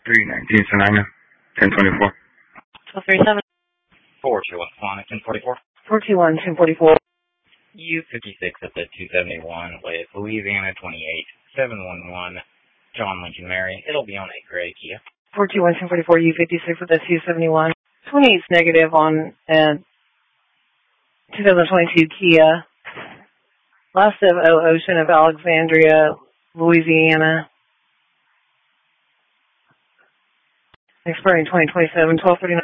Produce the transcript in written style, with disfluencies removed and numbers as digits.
319 Sonoma, 1024. 1237. 421 Sonic, 1044. 421 1044. U56 at the 271 with Louisiana 28711, John Lincoln Mary. It'll be on a gray Kia. 421 1044 U56 at the 271. 28's negative on 2022 Kia. Last of Ocean of Alexandria, Louisiana. Expiring 2027, 1239.